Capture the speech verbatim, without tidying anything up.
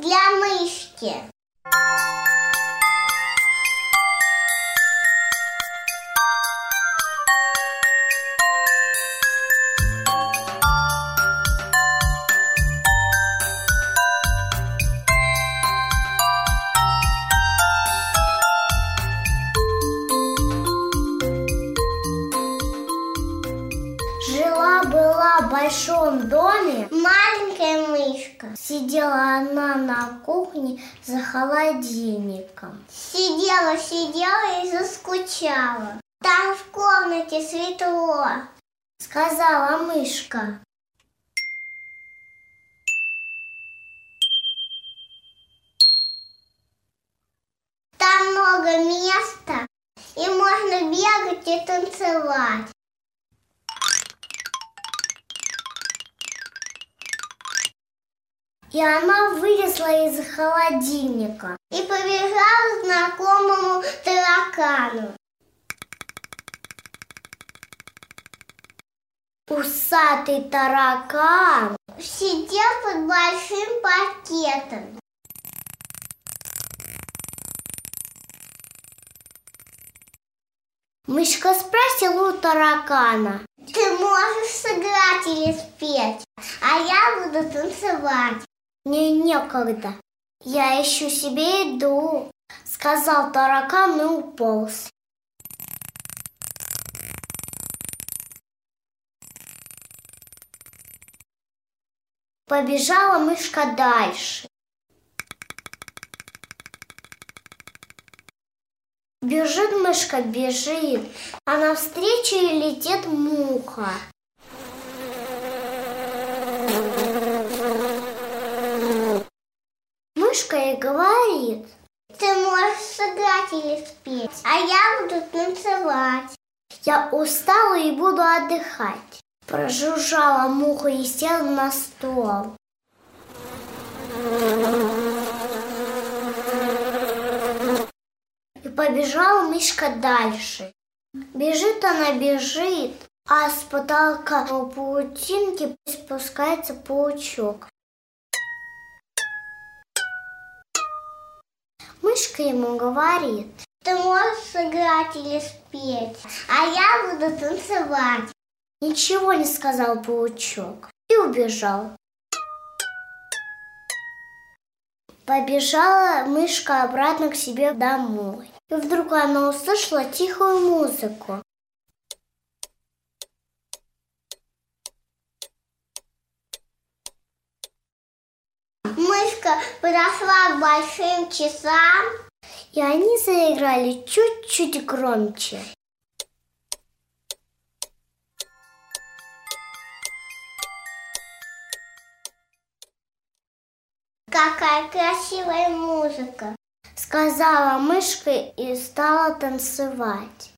для мышки. Жила-была в большом доме маленькая мышка. Сидела она на кухне за холодильником. Сидела, сидела и заскучала. Там в комнате светло, сказала мышка. Там много места, и можно бегать и танцевать. И она вылезла из холодильника и побежала к знакомому таракану. Усатый таракан сидел под большим пакетом. Мышка спросила у таракана: ты можешь сыграть или спеть, а я буду танцевать? Мне некогда, я ищу себе еду, сказал таракан и уполз. Побежала мышка дальше. Бежит мышка, бежит, а навстречу ей летит муха. Мышка ей говорит: ты можешь сыграть или спеть, а я буду танцевать. Я устала и буду отдыхать. Прожужжала муха и села на стол. И побежала мышка дальше. Бежит она, бежит, а с потолка у паутинки спускается паучок. Мышка ему говорит: ты можешь сыграть или спеть, а я буду танцевать. Ничего не сказал паучок и убежал. Побежала мышка обратно к себе домой. И вдруг она услышала тихую музыку. Мышка подошла к большим часам, и они заиграли чуть-чуть громче. какая красивая музыка, сказала мышка и стала танцевать.